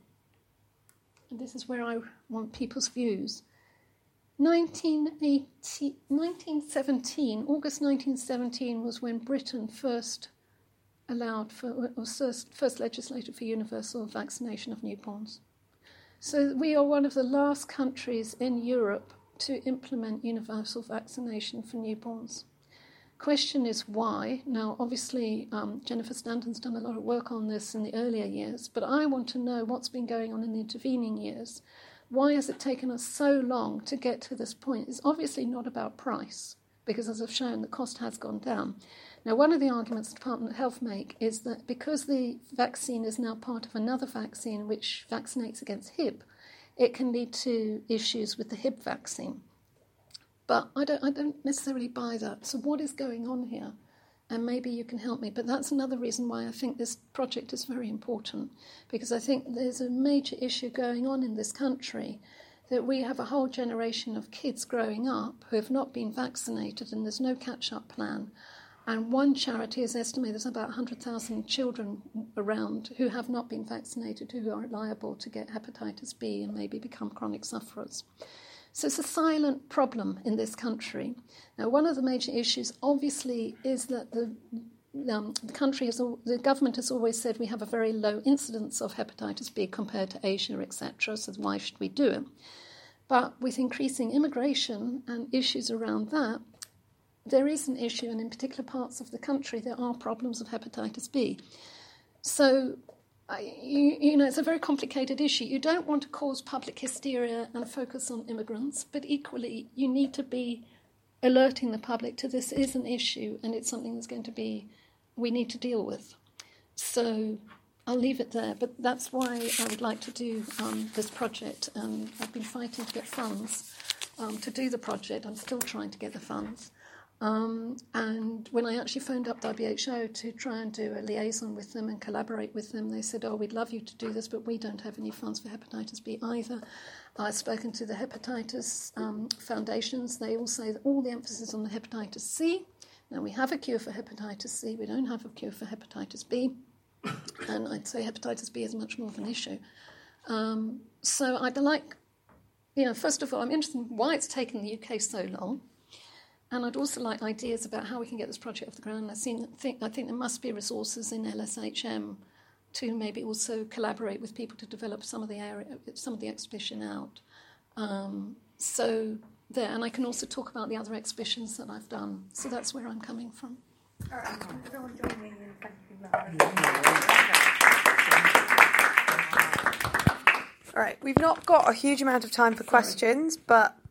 and this is where I want people's views. nineteen eighty, nineteen seventeen, August nineteen seventeen was when Britain first allowed for, or first, first legislated for universal vaccination of newborns. So we are one of the last countries in Europe to implement universal vaccination for newborns. Question is why. Now, obviously, um, Jennifer Stanton's done a lot of work on this in the earlier years, but I want to know what's been going on in the intervening years. Why has it taken us so long to get to this point? It's obviously not about price, because as I've shown, the cost has gone down. Now, one of the arguments the Department of Health make is that because the vaccine is now part of another vaccine which vaccinates against H I B, it can lead to issues with the H I B vaccine. But I don't, I don't necessarily buy that. So what is going on here? And maybe you can help me. But that's another reason why I think this project is very important, because I think there's a major issue going on in this country that we have a whole generation of kids growing up who have not been vaccinated and there's no catch-up plan. And one charity has estimated there's about one hundred thousand children around who have not been vaccinated, who are liable to get hepatitis B and maybe become chronic sufferers. So it's a silent problem in this country. Now, one of the major issues, obviously, is that the um, the country has, the government has always said we have a very low incidence of hepatitis B compared to Asia, et cetera. So why should we do it? But with increasing immigration and issues around that, there is an issue, and in particular parts of the country, there are problems of hepatitis B. So, you, you know, it's a very complicated issue. You don't want to cause public hysteria and focus on immigrants, but equally, you need to be alerting the public to this is an issue, and it's something that's going to be, we need to deal with. So, I'll leave it there, but that's why I would like to do um, this project, and I've been fighting to get funds um, to do the project. I'm still trying to get the funds. Um, and when I actually phoned up W H O to try and do a liaison with them and collaborate with them, they said, oh, we'd love you to do this, but we don't have any funds for hepatitis B either. I've spoken to the hepatitis um, foundations. They all say that all the emphasis on the hepatitis C. Now, we have a cure for hepatitis C. We don't have a cure for hepatitis B. And I'd say hepatitis B is much more of an issue. Um, so I'd like, you know, first of all, I'm interested in why it's taken the U K so long. And I'd also like ideas about how we can get this project off the ground. I think, I think there must be resources in L S H M to maybe also collaborate with people to develop some of the area, some of the exhibition out. Um, so there, and I can also talk about the other exhibitions that I've done. So that's where I'm coming from. All right, everyone join me in thanking Laura. All right, we've not got a huge amount of time for questions, but